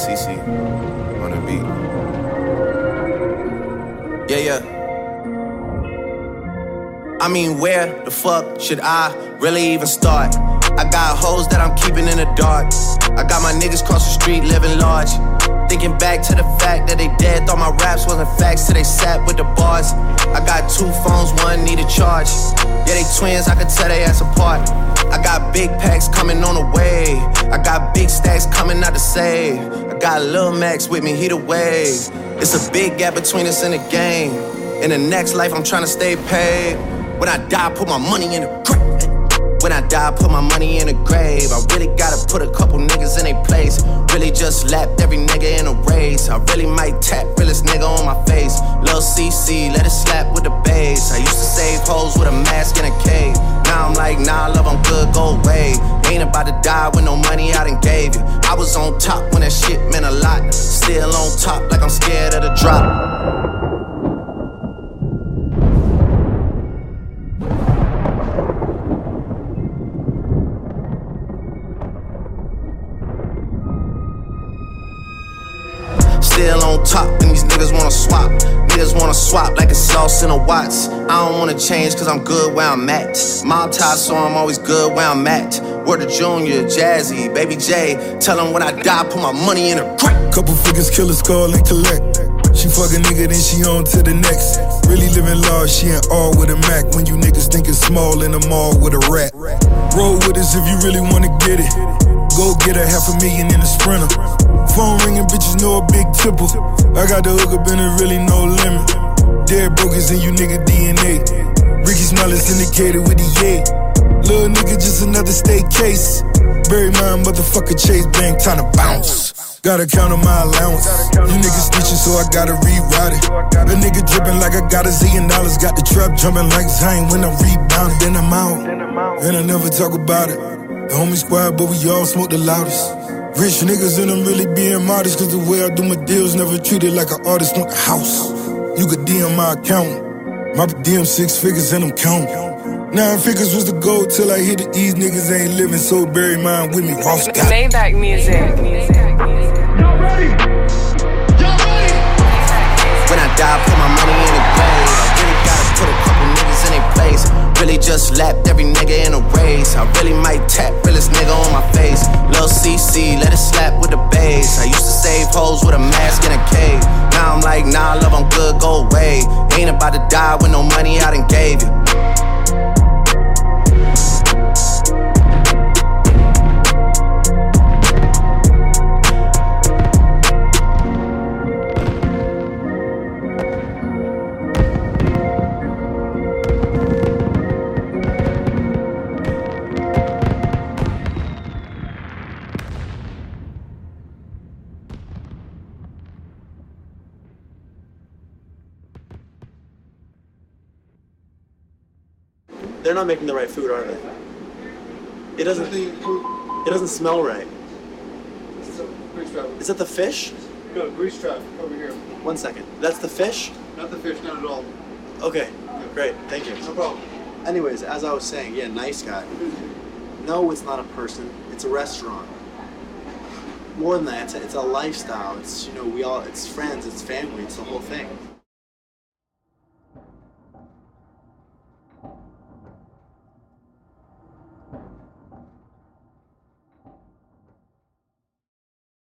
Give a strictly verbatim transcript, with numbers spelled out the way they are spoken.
C C on the beat. Yeah, yeah. I mean, where the fuck should I really even start? I got hoes that I'm keeping in the dark. I got my niggas cross the street living large. Thinking back to the fact that they dead, thought my raps wasn't facts till they sat with the bars. I got two phones, one need a charge. Yeah, they twins, I could tell they ass apart. I got big packs coming on the way. I got big stacks coming out to save. I got Lil Max with me, he the wave. It's a big gap between us and the game. In the next life, I'm trying to stay paid. When I die, put my money in the grave. When I die, put my money in the grave. I really gotta put a couple niggas in their place. Really just lapped every nigga in a race. I really might tap realest nigga on my face. Lil C C, let it slap with the bass. I used to save hoes with a mask in a cave. Now I'm like, nah, love, I'm good, go away. Ain't about to die with no money I done gave you. I was on top when that shit meant a lot. Still on top like I'm scared of the drop. Still on top, and these niggas wanna swap. Niggas wanna swap like it's sauce in a Watts. I don't wanna change cause I'm good where I'm at. Mob tie, so I'm always good where I'm at. Word to Junior, Jazzy, Baby J. Tell them when I die, put my money in a grave. Couple figures, kill a skull and collect. She fuck a nigga, then she on to the next. Really living large, she ain't all with a Mac. When you niggas thinking small in the mall with a rat. Roll with us if you really wanna get it. Go get a half a million in a Sprinter. Phone ringing, bitches know a big tipple. I got the hook up and there really no limit. Dead broke is in you nigga D N A. Ricky Smiley syndicated with the yay. Little nigga just another state case. Bury my motherfucker Chase Bank, time to bounce. Gotta count on my allowance. You niggas snitching, so I gotta rewrite it. A nigga dripping like I got a zillion dollars. Got the trap jumping like Zayn when I'm rebounding. Then I'm out, and I never talk about it. The homie squad, but we all smoke the loudest. Rich niggas and I'm really being modest. Cause the way I do my deals never treated like an artist want the house. You could D M my account. My D M six figures and I'm counting. Nine figures was the goal till I hit it. These niggas ain't living, so bury mine with me. Ross got it. Maybach music. Y'all ready? Y'all ready? When I die, put my money in the grave. I really gotta put a couple niggas in their place. Really just lapped every nigga in a race. I really might tap realest nigga on my face. Lil C C, let it slap with the bass. I used to save hoes with a mask in a cave. Now I'm like, nah, love, I'm good, go away. Ain't about to die with no money I done gave you. They're not making the right food, are they? It doesn't. It doesn't smell right. Is that the fish? No, grease trap over here. One second. That's the fish? Not the fish, not at all. Okay, great. Thank you. No problem. Anyways, as I was saying, yeah, nice guy. No, it's not a person. It's a restaurant. More than that, it's a, it's a lifestyle. It's, you know, we all. It's friends. It's family. It's the whole thing.